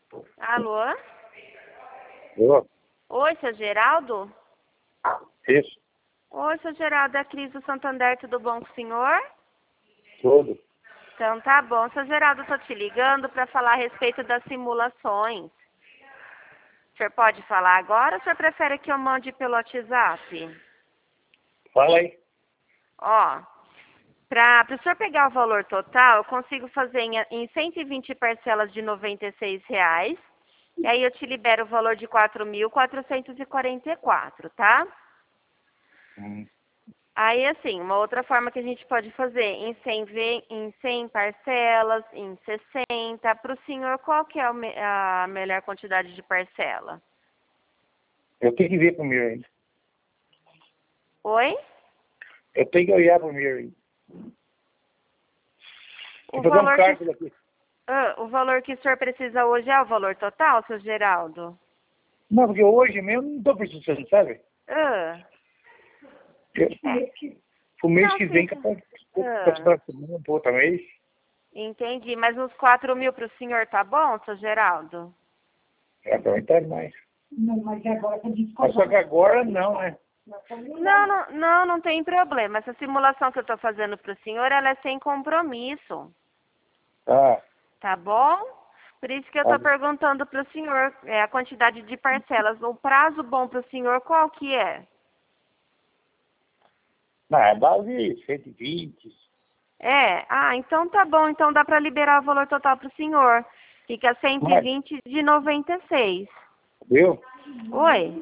Alô? Alô? Oi, seu Geraldo? Isso, Oi, seu Geraldo, é a Cris do Santander, tudo bom com o senhor? tudo. Então tá bom. Seu Geraldo, eu tô te ligando para falar a respeito das simulações. O senhor pode falar agora ou o senhor prefere que eu mande pelo WhatsApp? Fala aí. Ó, para o senhor pegar o valor total, eu consigo fazer em 120 parcelas de R$ 96. E aí eu te libero o valor de 4.444, tá? Hum. Aí, assim, uma outra forma que a gente pode fazer, em 100 parcelas, em 60, para o senhor, qual que é a melhor quantidade de parcela? Eu tenho que ver primeiro ainda. Oi? Eu tenho que olhar primeiro ainda. O Vou fazer um valor que, cálculo aqui. o valor que o senhor precisa hoje é o valor total, seu Geraldo? Não, porque hoje mesmo não estou precisando, sabe? Ah, Eu, é. o mês Não, que vem, sim. capaz Ah, para semana, para outra mês. entendi. Mas uns 4.000 para o senhor tá bom, seu Geraldo? É, para aumentar mais. Não, mas agora tá Mas só que agora não, né? Não tem problema. Essa simulação que eu estou fazendo para o senhor, ela é sem compromisso. Ah, Tá bom? Por isso que eu tá. estou perguntando para o senhor a quantidade de parcelas. O prazo bom para o senhor, qual que é? Não, é base 120. É? Ah, então tá bom. Então dá para liberar o valor total para o senhor. Fica Mas, 120 de 96. viu? Oi?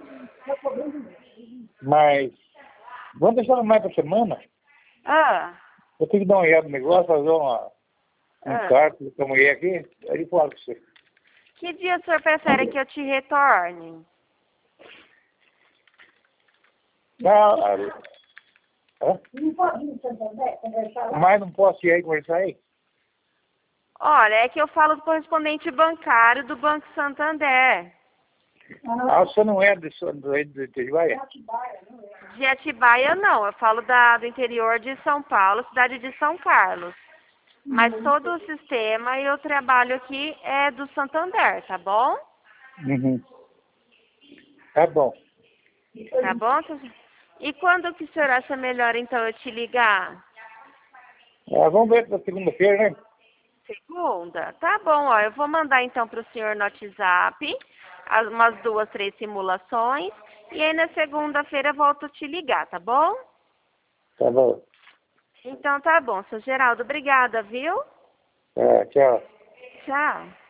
Mas, vamos deixar mais para semana? Ah, Eu tenho que dar uma olhada no negócio, fazer um ah. cálculo com a mulher aqui, aí ele fala com você. Que dia o senhor prefere que eu te retorne? Não, hã? Não pode ir no Santander conversar lá? Mas não posso ir aí conversar aí? Olha, é que eu falo do correspondente bancário do Banco Santander. Ah, você não é do Itibaia? Atibaia, não é? De Atibaia, não. Eu falo do interior de São Paulo, cidade de São Carlos. Mas todo o sistema e o trabalho aqui é do Santander, tá bom? Uhum. Tá bom. Tá bom? E quando que o senhor acha melhor, então, eu te ligar? Vamos ver para segunda-feira, né? Segunda? Tá bom, ó. Eu vou mandar, então, para o senhor no WhatsApp umas 2, 3 simulações. E aí, na segunda-feira, eu volto a te ligar, tá bom? Tá bom. Então, tá bom, seu Geraldo. Obrigada, viu? Tchau. Tchau.